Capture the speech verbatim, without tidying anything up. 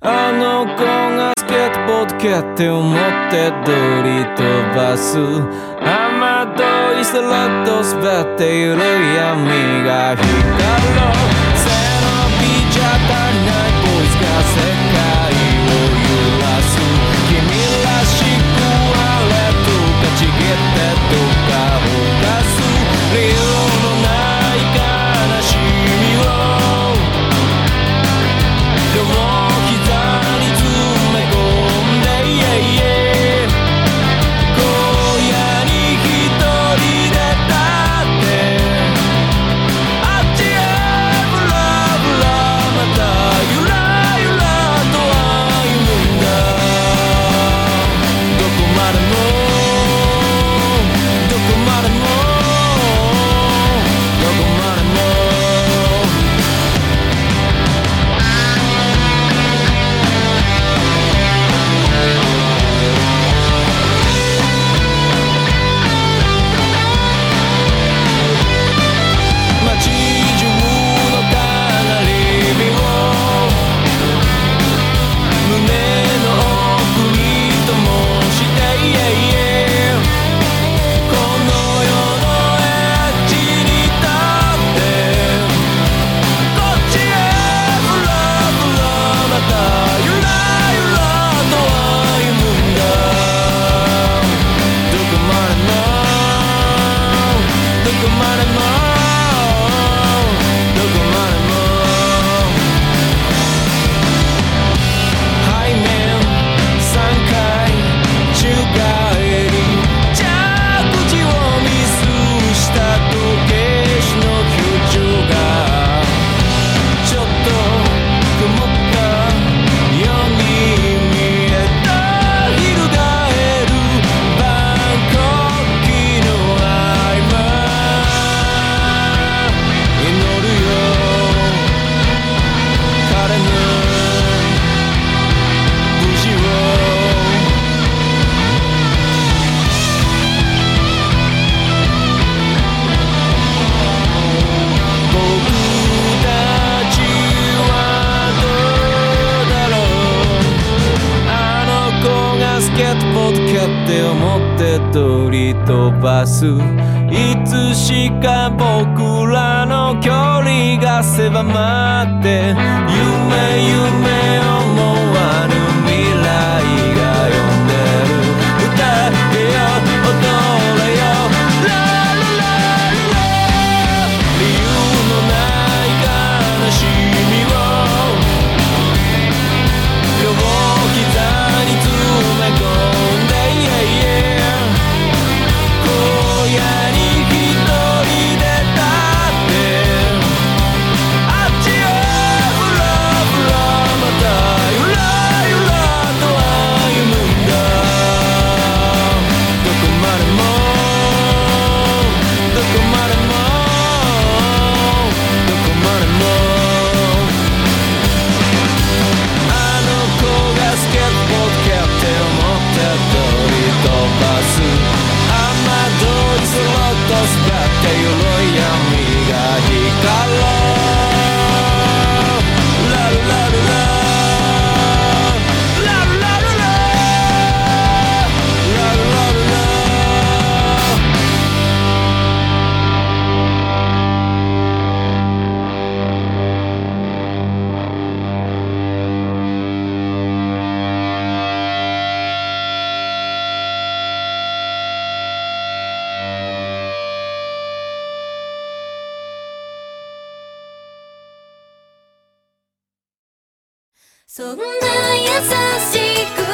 あの子がスケートボード蹴って思ってドリ飛ばす雨どい空と滑っている闇が光る背伸びじゃ足りないボイスが世界を揺らす君らしくあれとかちぎってどっかを出す理由のない悲しみを両膝に詰め込んで、yeah, yeah、 荒野に一人で立ってあっちへブラブラまたゆらゆらと歩むんだどこまでもどこまでもどこまでも街中のかなり火を胸の奥に灯して、yeah, yeah、 この世のエッジに立ってこっちへブラブラまたゆらゆらと歩むんだどこまでもどこまでもどこまでも背面さんかい宙返り着地をミスした時計師の表情がちょっと曇ったように見えた翻るバンコクの合間祈るよ彼の無事を僕たちはどうだろうあの子がスケートボード蹴って思って取り飛ばすいつしか僕らの距離が狭まって夢夢思わぬ未来が呼んでる歌えよ踊れよララララ理由のない悲しみを両膝に詰め込んで、yeah, yeah、 荒野に一人で立ってあっちへブラブラまたゆらゆらと歩むんだどこまでもどこまでもどこまでもあの子がスケートボード蹴って思って取り飛ばす雨どい空と滑ってゆるい闇が光るラルラルララルラルララルラルラそんな優しく